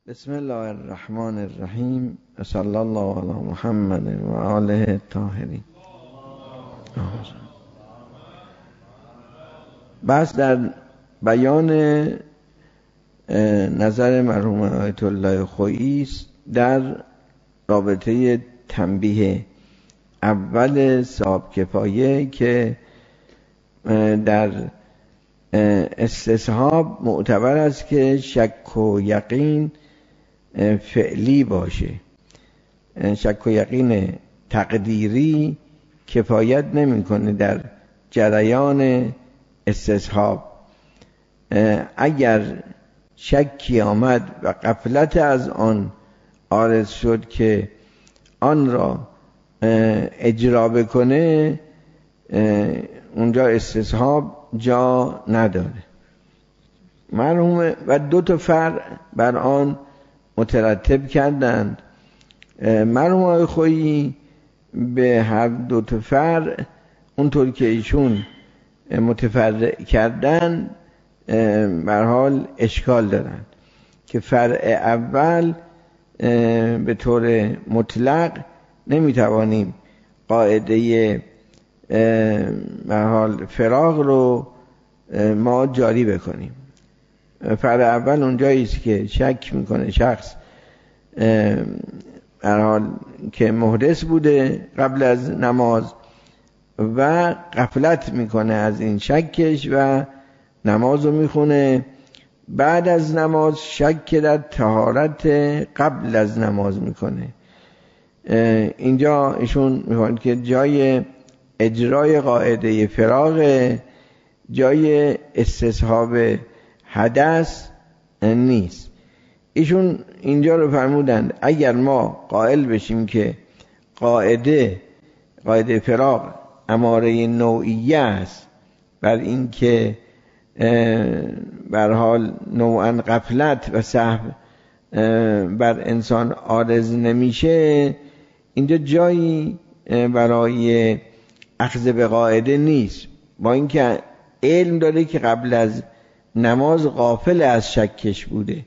بسم الله الرحمن الرحیم. صلی الله علی محمد و آله الطاهرین. بس در بیان نظر مرحوم آیت الله خویی است در رابطه تنبیه اول صاحب کفایه که در استصحاب معتبر است که شک و یقین فعلی باشه. شک و یقین تقدیری کفایت نمیکنه در جریان استصحاب. اگر شکی آمد و غفلت از آن عارض شد که آن را اجرا بکنه، اونجا استصحاب جا نداره. مرحوم و دو تا فرع بر آن مترتب کردند. مرحوم آقای خویی به هر دو تا فرع اونطور که ایشون متفرع کردن به هر حال اشکال دارن که فرع اول به طور مطلق نمیتوانیم قاعده به هر حال فراغ رو ما جاری بکنیم. فرع اول اونجایی است که شک میکنه شخص به هر حال که محدث بوده قبل از نماز و غفلت میکنه از این شکش و نماز رو میخونه. بعد از نماز شک در طهارت قبل از نماز میکنه. اینجا ایشون میگن که جای اجرای قاعده فراغ، جای استصحاب حدث نیست. ایشون اینجا رو فرمودند اگر ما قائل بشیم که قاعده فراغ اماره نوعیه است، بر این که بر حال نوعا غفلت و سهو بر انسان عارض نمیشه، اینجا جایی برای اخذ به قاعده نیست، با اینکه علم داره که قبل از نماز غافل از شکش بوده.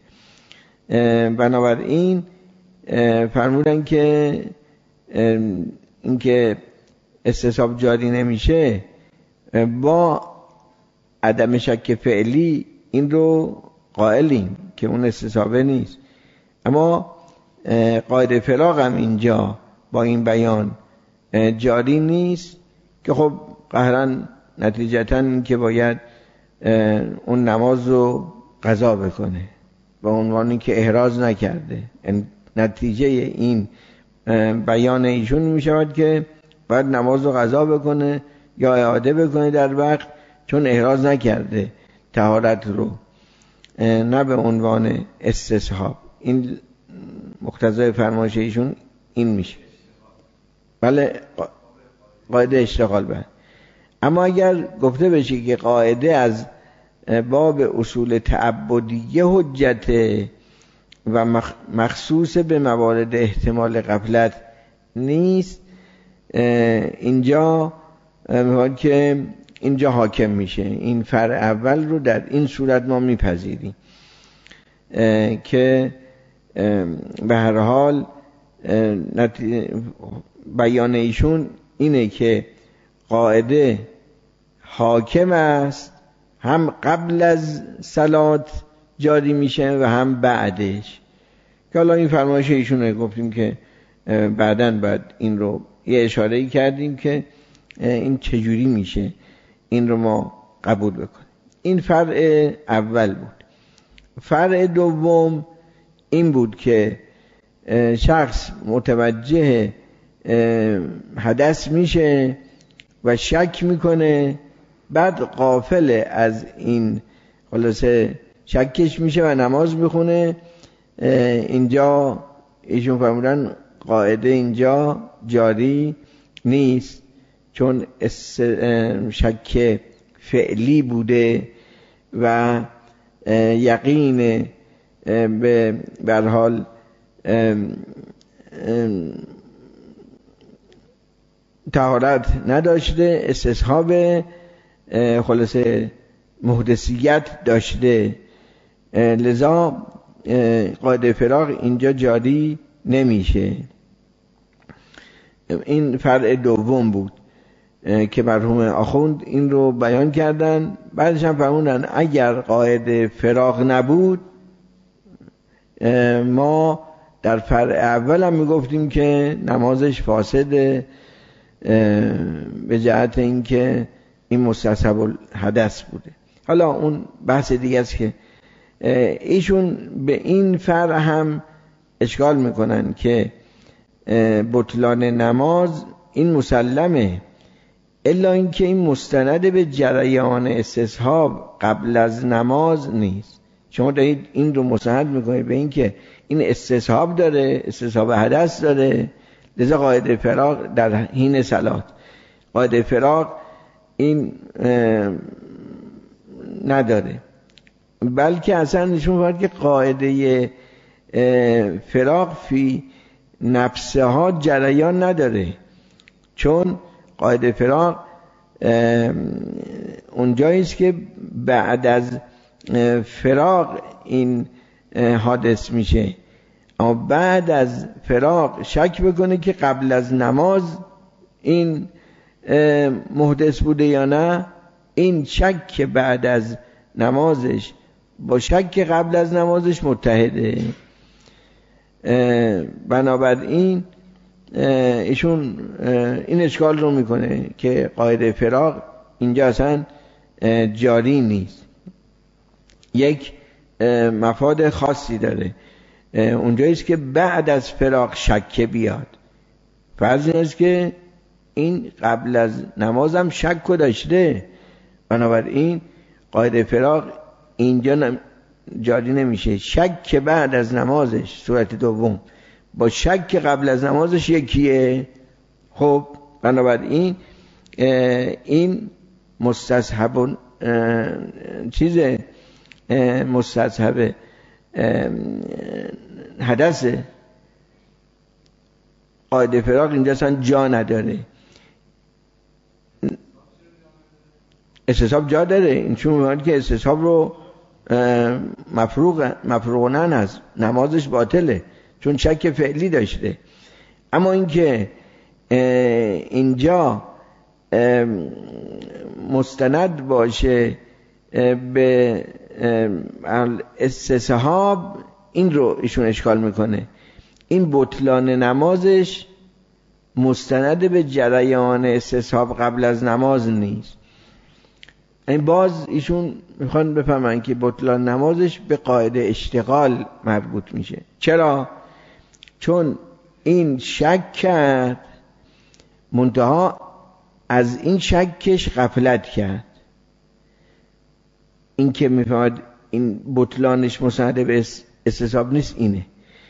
بنابراین فرمودن که اینکه استصحاب جاری نمیشه با عدم شک فعلی این رو قائلیم که اون استصحابه نیست. اما قاعده فراغ هم اینجا با این بیان جاری نیست که خب قهرن نتیجتاً این که باید اون نماز رو قضا بکنه با عنوانی که احراز نکرده. نتیجه این بیان ایشون می شود که باید نماز رو قضا بکنه یا اعاده بکنه در وقت، چون احراز نکرده طهارت رو، نه به عنوان استصحاب. این مقتضای فرمایش ایشون این میشه. بله، قاعده اشتغال به. اما اگر گفته بشه که قاعده از باب اصول تعبدیه حجت و مخصوص به موارد احتمال غفلت نیست، اینجا میگه که اینجا حاکم میشه. این فرع اول رو در این صورت ما میپذیریم که به هر حال بیان ایشون اینه که قاعده حاکم است، هم قبل از صلات جاری میشه و هم بعدش. که حالا این فرمایش ایشون رو گفتیم که بعداً بعد این رو یه اشاره‌ای کردیم که این چجوری میشه این رو ما قبول بکنیم. این فرع اول بود. فرع دوم این بود که شخص متوجه حدث میشه و شک میکنه، بعد غافل از این خلاصه شکش میشه و نماز میخونه. اینجا ایشون فرمودن قاعده اینجا جاری نیست، چون شک فعلی بوده و یقین به هر حال طهارت نداشته، استصحاب خلاصه محدثیت داشته. لذا قاعده فراق اینجا جاری نمیشه. این فرع دوم بود که مرحوم آخوند این رو بیان کردن. بعدش هم فرمودن اگر قاعده فراق نبود ما در فرع اول هم میگفتیم که نمازش فاسده به جهت اینکه این مستصحب الحدث بوده. حالا اون بحث دیگه است که ایشون به این فرع هم اشکال میکنن که بطلان نماز این مسلمه، الا اینکه این مستند به جریان استصحاب قبل از نماز نیست. شما دارید این رو مستند میکنید به اینکه این استصحاب داره، استصحاب حدث داره، لذا قاعده فراق در حین صلات. قاعده فراق این نداره، بلکه اصلا نشون می‌دهد که قاعده فراق فی نفسها جریان نداره، چون قاعده فراق اونجایی است که بعد از فراق این حادث میشه. اما بعد از فراق شک بکنه که قبل از نماز این محدث بوده یا نه، این شک که بعد از نمازش با شک قبل از نمازش متحده. بنابراین ایشون این اشکال رو میکنه که قاعده فراق اینجا اصلا جاری نیست. یک مفاد خاصی داره، اونجاییست که بعد از فراق شک بیاد. فرض این است که این قبل از نمازم شک داشته، بنابراین قاعده فراق اینجا جاری نمیشه. شک که بعد از نمازش صورت دوم با شک که قبل از نمازش یکیه. خب بنابراین این مستصحب چیز مستصحب حدثه. قاعده فراق اینجا اصلا جا نداره. استصحاب جا داره، این چون می‌گه که استصحاب رو مفروغنن هست، نمازش باطله چون شک فعلی داشته. اما اینکه اینجا مستند باشه به استصحاب، این رو ایشون اشکال میکنه. این بطلان نمازش مستند به جریان استصحاب قبل از نماز نیست. این باز ایشون میخوان بفهمن که بطلان نمازش به قاعده اشتغال مربوط میشه. چرا؟ چون این شک کرد، منتها از این شکش غفلت کرد. این که میفهمد این بطلانش مستند به استصحاب نیست اینه.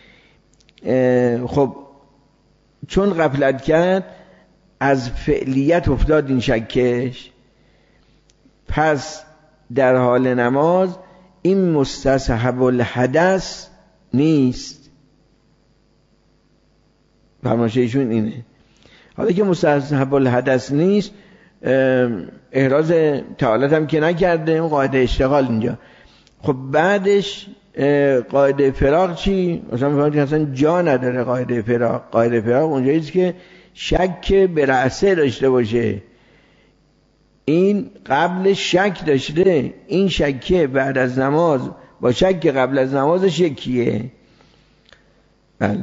خب چون غفلت کرد از فعلیت افتاد این شکش، پس در حال نماز این مستصحب الحدث نیست. فرمایش ایشون اینه. حالا که مستصحب الحدث نیست، احراز تعالت هم که نکرده، اون قاعده اشتغال اینجا. خب بعدش قاعده فراق چی؟ مثلا میفهمید که اصلا جا نداره قاعده فراق. قاعده فراق اونجاییست که شک به رأسه داشته باشه. این قبل شک داشته، این شکه بعد از نماز با شک قبل از نمازش یکیه. بله.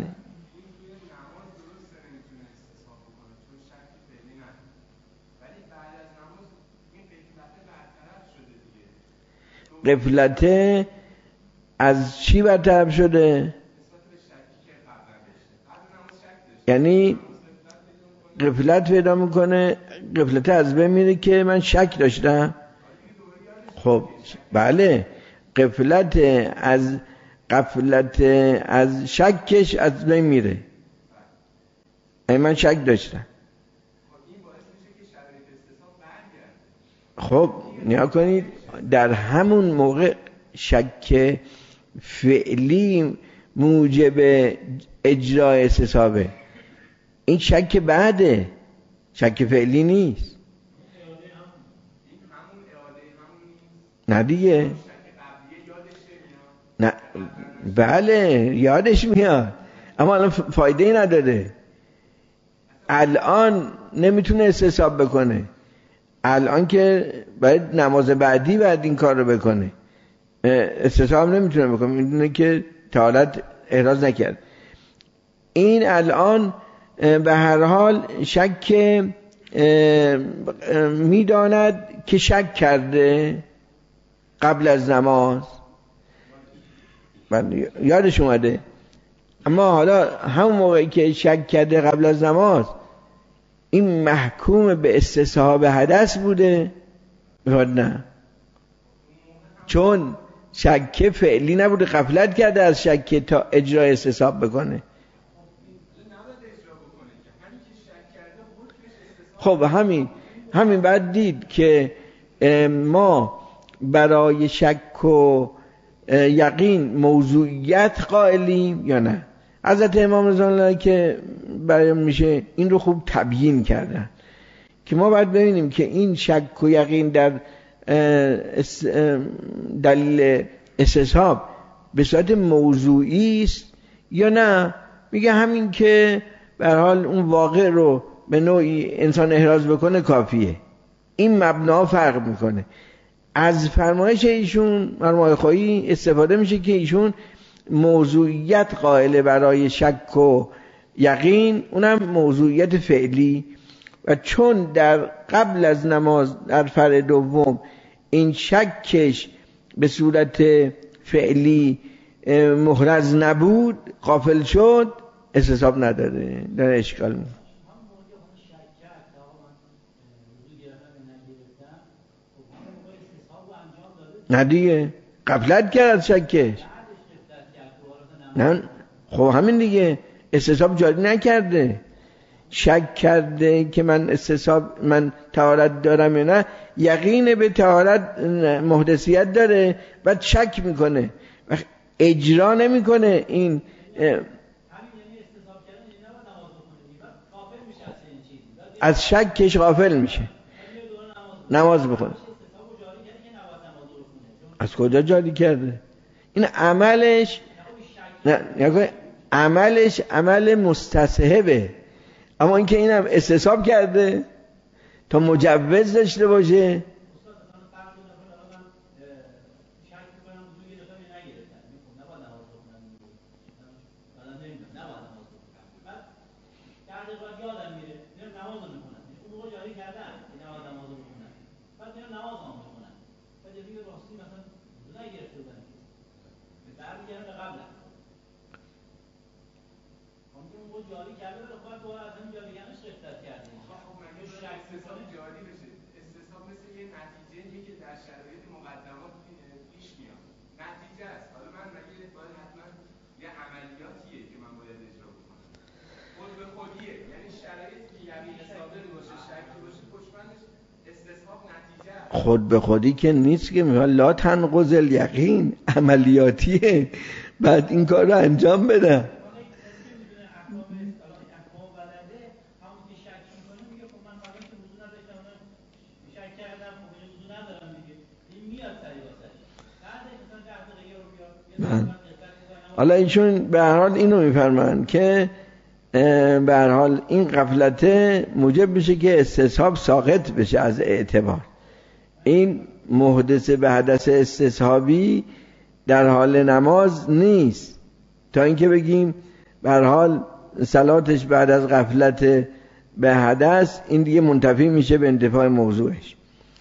غفلت از چی برطرف شده؟ یعنی غفلت پیدا میکنه، غفلت از بین میره که من شک داشتم. خب بله، غفلت از شکش از بین میره. من شک داشتم. خب نیا کنید، در همون موقع شک فعلی موجب اجرای استصحابه. این شک بعده، شک فعلی نیست. نه دیگه، نه بله یادش میاد، اما الان فایده ای نداره. الان نمیتونه استصحاب بکنه، الان که باید نماز بعدی بعد این کار رو بکنه، استصحاب نمیتونه بکنه، میدونه که طهارت احراز نکرد. این الان به هر حال شک میداند که شک کرده قبل از نماز، یادش اومده، اما حالا همون موقعی که شک کرده قبل از نماز این محکوم به استصحاب حدث بوده یا نه؟ چون شک فعلی نبوده، غفلت کرده از شک تا اجرای استصحاب بکنه. خب همین بعد دید که ما برای شک و یقین موضوعیت قائلیم یا نه. حضرت امام رضا الله که بیان میشه این رو خوب تبیین کردن که ما باید ببینیم که این شک و یقین در دلیل استصحاب به صورت موضوعی است یا نه. میگه همین که به هر حال اون واقع رو به نوعی انسان احراز بکنه کافیه. این مبنا فرق میکنه. از فرمایش ایشون مرمای خواهی استفاده میشه که ایشون موضوعیت قائله برای شک و یقین، اونم موضوعیت فعلی، و چون در قبل از نماز در فرع دوم این شکش به صورت فعلی محرز نبود، غافل شد، استصحاب نداره، داره اشکال میکنه. نه دیگه غفلت کرد از شکش. نه خب همین دیگه، استصحاب جاری نکرده، شک کرده که من طهارت دارم یا نه، یقین به طهارت محدثیت داره، بعد شک میکنه و اجرا نمیکنه. این از شکش غافل میشه، نماز بخونه. از کجا جاری کرده؟ این عملش عمل مستصحبه، اما اینکه اینم استصحاب کرده تا مجوز داشته باشه. خود به خودی که نیست که میگه لا تنقض الیقین، عملیاتیه، بعد این کار رو انجام بده. حالا ایشون به هر حال اینو میفرمایند که به هر حال این غفلت موجب میشه که استصحاب ساقط بشه از اعتبار. این محدث به حدث استصحابی در حال نماز نیست، تا اینکه بگیم به هر حال صلاتش بعد از غفلت به حدث، این دیگه منتفی میشه به انتفاع موضوعش.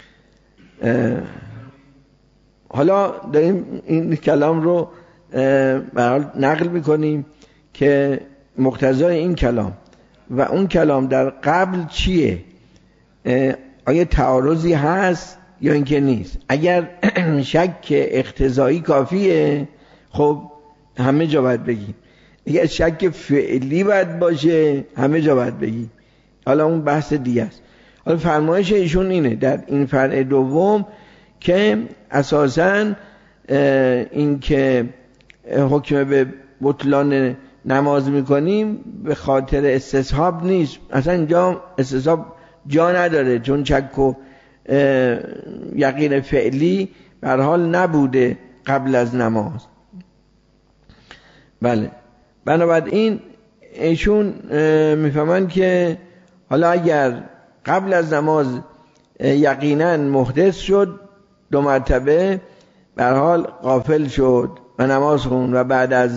حالا داریم این کلام رو به هر حال نقل میکنیم که مقتضای این کلام و اون کلام در قبل چیه، آیا تعارضی هست یا اینکه نیست. اگر شک اقتضایی کافیه، خب همه جا باید بگیم. اگر شک فعلی باید باشه، همه جا باید بگیم. حالا اون بحث دیگه است. حالا فرمایش ایشون اینه در این فرع دوم که اساساً این که حکم به بطلان نماز میکنیم به خاطر استصحاب نیست، اصلا اینجا استصحاب جا نداره، چون شک و یقین فعلی به هر حال نبوده قبل از نماز. بله. بنابراین ایشون میفهمن که حالا اگر قبل از نماز یقینا محدث شد 2 مرتبه، به هر حال غافل شد و نماز خوند و بعد از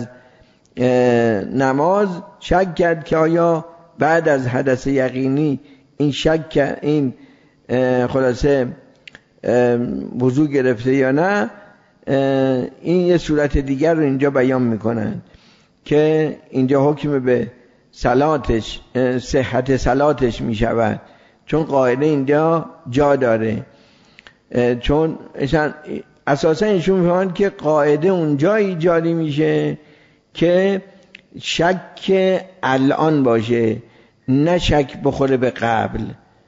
نماز شک کرد که آیا بعد از حدث یقینی این شک این خلاصه وضو گرفته یا نه، این یه صورت دیگر رو اینجا بیان میکنن که اینجا حکم به صلاتش، صحت صلاتش میشود، چون قاعده اینجا جا داره. چون اساسا ایشون میفهمن که قاعده اونجایی جاری میشه که شک الان باشه، نه شک بخوره به قبل.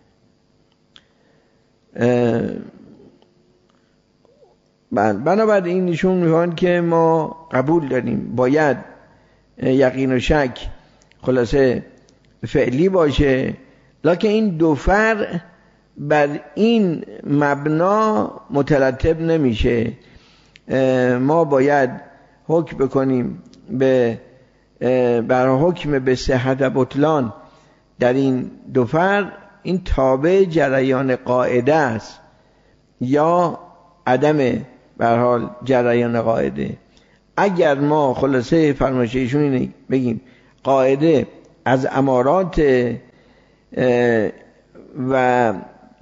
بنابراین ایشون میفهمن که ما قبول داریم باید یقین و شک خلاصه فعلی باشه، لکن این 2 فرع بر این مبنا مترتب نمیشه. ما باید حکم بکنیم بر حکم به صحت بطلان در این 2 فرع، این تابع جریان قاعده است یا عدم به هر حال جریان قاعده. اگر ما خلاصه فرمایش ایشون اینه بگیم قاعده از امارات و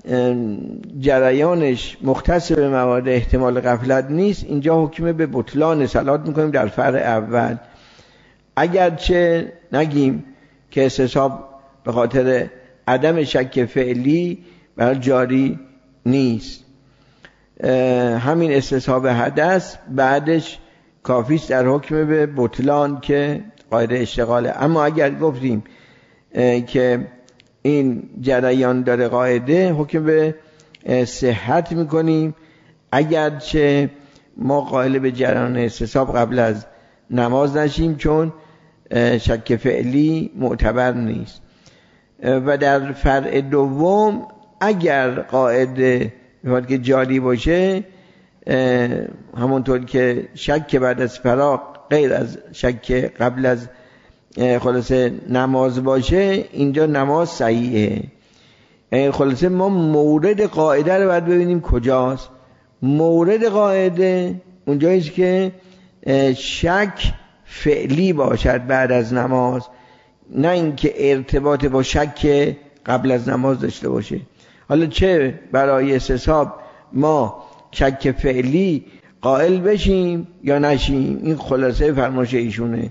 جریانش مختص به موارد احتمال غفلت نیست، اینجا حکم به بطلان صلات میکنیم در فرع اول. اگرچه نگیم که استصحاب به خاطر عدم شک فعلی بر جاری نیست، همین استصحاب حدث بعدش کافیست در حکم به بطلان که قاعده اشتغاله. اما اگر گفتیم که این جریان داره قاعده، حکم به صحت میکنیم، اگرچه ما قائل به جریان استصحاب قبل از نماز نشیم، چون شک فعلی معتبر نیست. و در فرع دوم اگر قاعده که جاری باشه، همونطور که شک بعد از فراغ غیر از شک قبل از خلاصه نماز باشه، اینجا نماز صحیحه. خلاصه ما مورد قاعده رو باید ببینیم کجاست. مورد قاعده اونجاییست که شک فعلی باشد بعد از نماز، نه اینکه ارتباط با شک قبل از نماز داشته باشه. حالا چه برای استصحاب ما شک فعلی قائل بشیم یا نشیم، این خلاصه فرمایش ایشونه.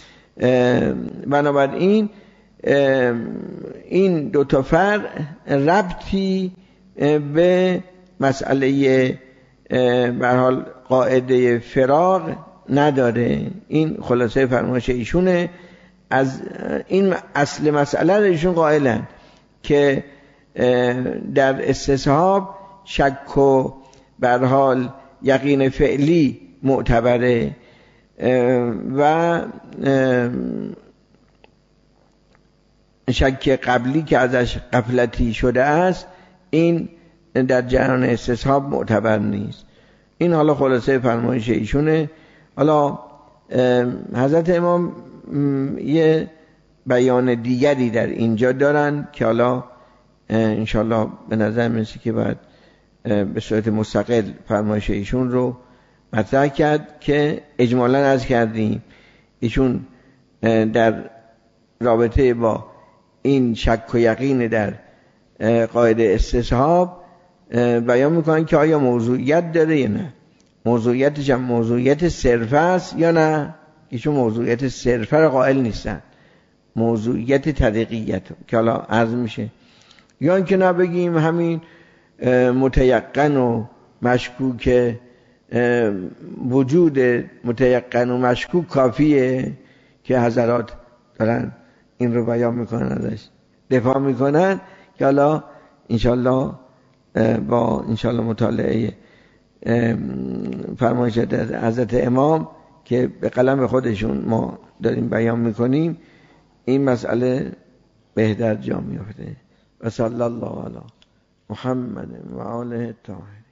بنابراین این 2 تا فرع ربطی به مسئله به هر حال قاعده فراغ نداره. این خلاصه فرمایش ایشونه. از این اصل مسئله رو ایشون قائلن که در استصحاب شک و به هر حال یقین فعلی معتبره و شک قبلی که ازش غفلتی شده است، این در جریان استصحاب معتبر نیست. این حالا خلاصه فرمایش ایشونه. حالا حضرت امام یه بیان دیگری در اینجا دارن که حالا انشالله به نظر میرسه که باید به صورت مستقل فرمایش ایشون رو مطرح کرد که اجمالاً عرض کردیم ایشون در رابطه با این شک و یقین در قاعده استصحاب بیان میکنن که آیا موضوعیت داره یا نه، موضوعیتش هم موضوعیت صرفه است یا نه. ایشون موضوعیت صرفه را قائل نیستن، موضوعیت طریقیت که حالا عرض میشه، یا اینکه نبگیم همین متیقن و مشکوک، وجود متیقن و مشکوک کافیه که حضرات دارن این رو بیان میکنن، ازش دفاع میکنن، که حالا انشالله با انشالله مطالعه فرمایش حضرت امام که به قلم خودشون ما داریم بیان میکنیم، این مسئله بهتر جا میافته. و صلی الله علی محمد و آله الطاهرین.